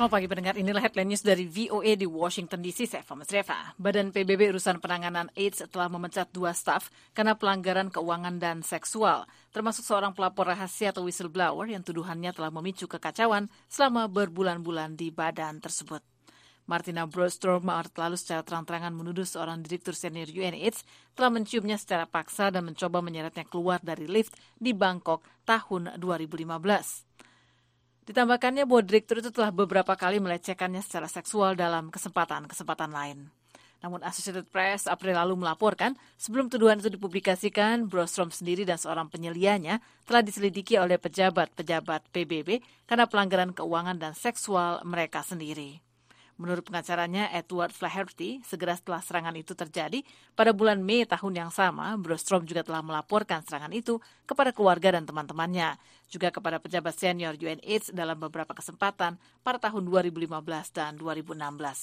Selamat pagi pendengar, inilah headline news dari VOA di Washington DC, saya Fama Sreva. Badan PBB Urusan Penanganan AIDS telah memecat 2 staf karena pelanggaran keuangan dan seksual, termasuk seorang pelapor rahasia atau whistleblower yang tuduhannya telah memicu kekacauan selama berbulan-bulan di badan tersebut. Martina Brostrom Maret lalu secara terang-terangan menuduh seorang direktur senior UNAIDS telah menciumnya secara paksa dan mencoba menyeretnya keluar dari lift di Bangkok tahun 2015. Ditambahkannya bahwa direktur itu telah beberapa kali melecehkannya secara seksual dalam kesempatan lain. Namun Associated Press April lalu melaporkan, sebelum tuduhan itu dipublikasikan, Brostrom sendiri dan seorang penyelianya telah diselidiki oleh pejabat-pejabat PBB karena pelanggaran keuangan dan seksual mereka sendiri. Menurut pengacaranya Edward Flaherty, segera setelah serangan itu terjadi, pada bulan Mei tahun yang sama, Brostrom juga telah melaporkan serangan itu kepada keluarga dan teman-temannya, juga kepada pejabat senior UNAIDS dalam beberapa kesempatan pada tahun 2015 dan 2016.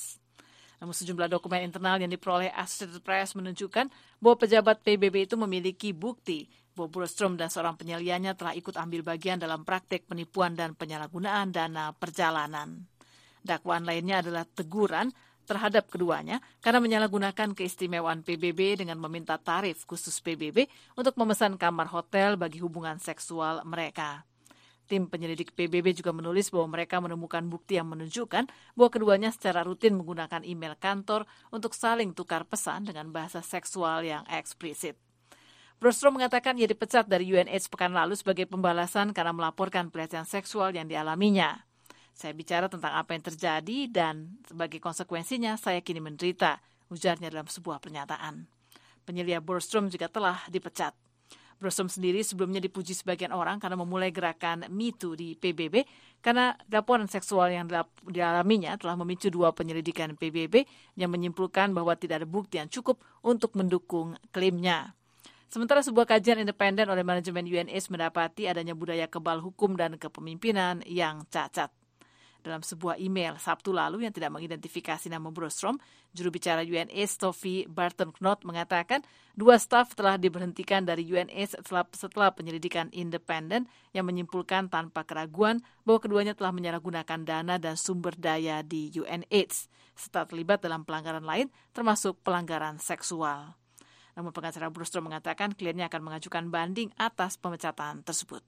Namun sejumlah dokumen internal yang diperoleh Associated Press menunjukkan bahwa pejabat PBB itu memiliki bukti bahwa Brostrom dan seorang penyelianya telah ikut ambil bagian dalam praktik penipuan dan penyalahgunaan dana perjalanan. Dakwaan lainnya adalah teguran terhadap keduanya karena menyalahgunakan keistimewaan PBB dengan meminta tarif khusus PBB untuk memesan kamar hotel bagi hubungan seksual mereka. Tim penyelidik PBB juga menulis bahwa mereka menemukan bukti yang menunjukkan bahwa keduanya secara rutin menggunakan email kantor untuk saling tukar pesan dengan bahasa seksual yang eksplisit. Brostrom mengatakan ia dipecat dari UNAIDS pekan lalu sebagai pembalasan karena melaporkan pelecehan seksual yang dialaminya. Saya bicara tentang apa yang terjadi dan sebagai konsekuensinya saya kini menderita, ujarnya dalam sebuah pernyataan. Penyelia Brostrom juga telah dipecat. Brostrom sendiri sebelumnya dipuji sebagian orang karena memulai gerakan Me Too di PBB karena laporan seksual yang dialaminya telah memicu 2 penyelidikan PBB yang menyimpulkan bahwa tidak ada bukti yang cukup untuk mendukung klaimnya. Sementara sebuah kajian independen oleh manajemen UNAIDS mendapati adanya budaya kebal hukum dan kepemimpinan yang cacat. Dalam sebuah email Sabtu lalu yang tidak mengidentifikasi nama Brostrom, juru bicara UNAIDS Tofi Barton-Knott mengatakan 2 staf telah diberhentikan dari UNAIDS setelah penyelidikan independen yang menyimpulkan tanpa keraguan bahwa keduanya telah menyalahgunakan dana dan sumber daya di UNAIDS, serta terlibat dalam pelanggaran lain termasuk pelanggaran seksual. Namun pengacara Brostrom mengatakan kliennya akan mengajukan banding atas pemecatan tersebut.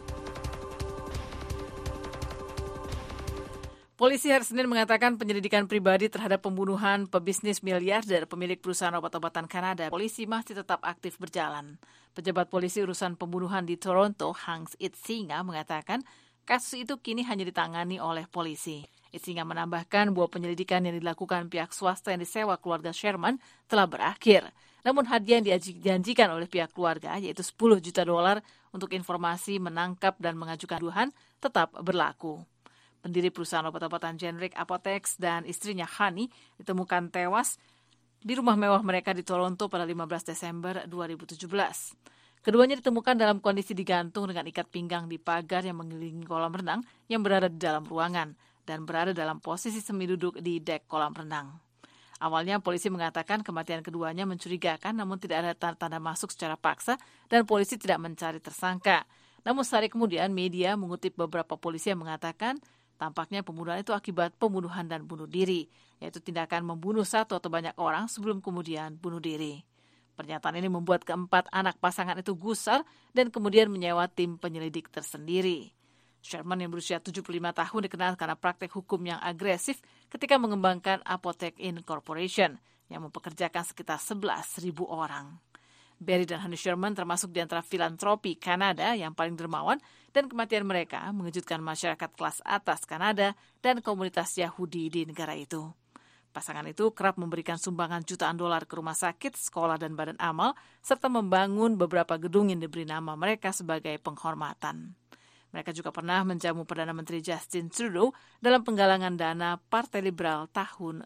Polisi hari Senin mengatakan penyelidikan pribadi terhadap pembunuhan pebisnis miliarder pemilik perusahaan obat-obatan Kanada, polisi masih tetap aktif berjalan. Pejabat polisi urusan pembunuhan di Toronto, Hank Itzinga, mengatakan kasus itu kini hanya ditangani oleh polisi. Itzinga menambahkan bahwa penyelidikan yang dilakukan pihak swasta yang disewa keluarga Sherman telah berakhir. Namun hadiah yang dijanjikan oleh pihak keluarga, yaitu $10 juta untuk informasi, menangkap, dan mengajukan tuduhan, tetap berlaku. Pendiri perusahaan obat-obatan generik Apotex dan istrinya Honey ditemukan tewas di rumah mewah mereka di Toronto pada 15 Desember 2017. Keduanya ditemukan dalam kondisi digantung dengan ikat pinggang di pagar yang mengelilingi kolam renang yang berada di dalam ruangan dan berada dalam posisi semi duduk di dek kolam renang. Awalnya polisi mengatakan kematian keduanya mencurigakan namun tidak ada tanda masuk secara paksa dan polisi tidak mencari tersangka. Namun sehari kemudian media mengutip beberapa polisi yang mengatakan tampaknya pembunuhan itu akibat pembunuhan dan bunuh diri, yaitu tindakan membunuh satu atau banyak orang sebelum kemudian bunuh diri. Pernyataan ini membuat keempat anak pasangan itu gusar dan kemudian menyewa tim penyelidik tersendiri. Sherman yang berusia 75 tahun dikenal karena praktek hukum yang agresif ketika mengembangkan Apotek Incorporation yang mempekerjakan sekitar 11.000 orang. Barry dan Honey Sherman termasuk di antara filantropi Kanada yang paling dermawan dan kematian mereka mengejutkan masyarakat kelas atas Kanada dan komunitas Yahudi di negara itu. Pasangan itu kerap memberikan sumbangan jutaan dolar ke rumah sakit, sekolah, dan badan amal, serta membangun beberapa gedung yang diberi nama mereka sebagai penghormatan. Mereka juga pernah menjamu Perdana Menteri Justin Trudeau dalam penggalangan dana Partai Liberal tahun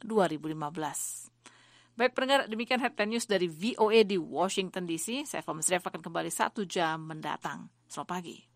2015. Baik pendengar, demikian headline news dari VOA di Washington DC. Saya Fama Sreva akan kembali 1 jam mendatang. Selamat pagi.